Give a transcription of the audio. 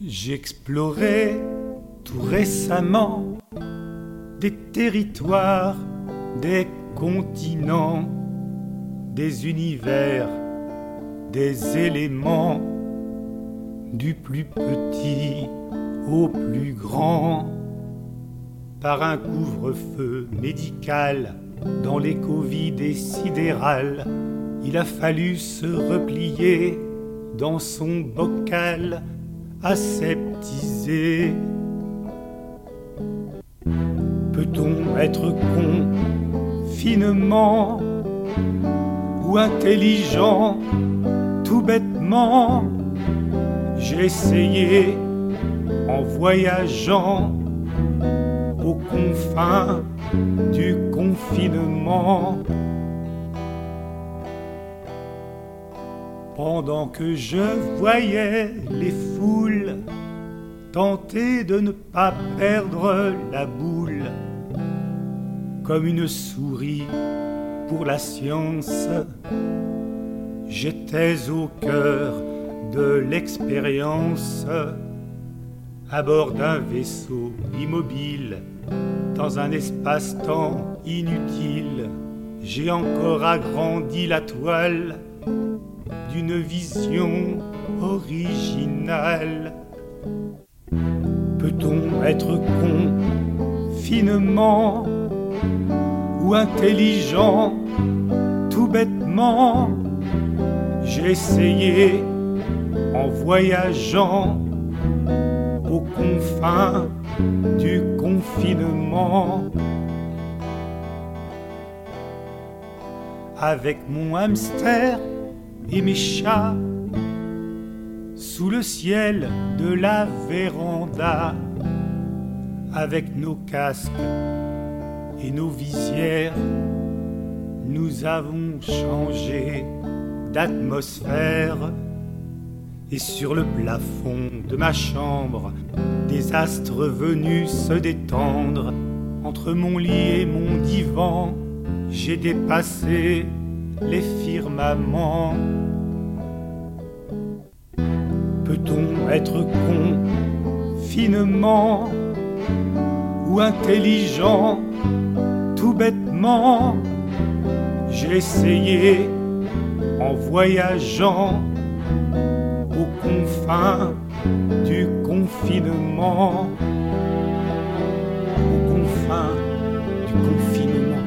J'ai exploré tout récemment des territoires, des continents, des univers, des éléments, du plus petit au plus grand. Par un couvre-feu médical, dans les Covid sidérales, il a fallu se replier dans son bocal aseptisé. Peut-on être con finement ou intelligent tout bêtement? J'ai essayé en voyageant aux confins du confinement. Pendant que je voyais les foules tenter de ne pas perdre la boule, comme une souris pour la science, j'étais au cœur de l'expérience, à bord d'un vaisseau immobile, dans un espace-temps inutile. J'ai encore agrandi la toile d'une vision originale. Peut-on être con finement ou intelligent tout bêtement? J'ai essayé en voyageant aux confins du confinement. Avec mon hamster et mes chats, sous le ciel de la véranda, avec nos casques et nos visières, nous avons changé d'atmosphère. Et sur le plafond de ma chambre, des astres venus se détendre. Entre mon lit et mon divan, j'ai dépassé les firmaments. Peut-on être con finement ou intelligent tout bêtement? J'ai essayé en voyageant aux confins du confinement. Aux confins du confinement.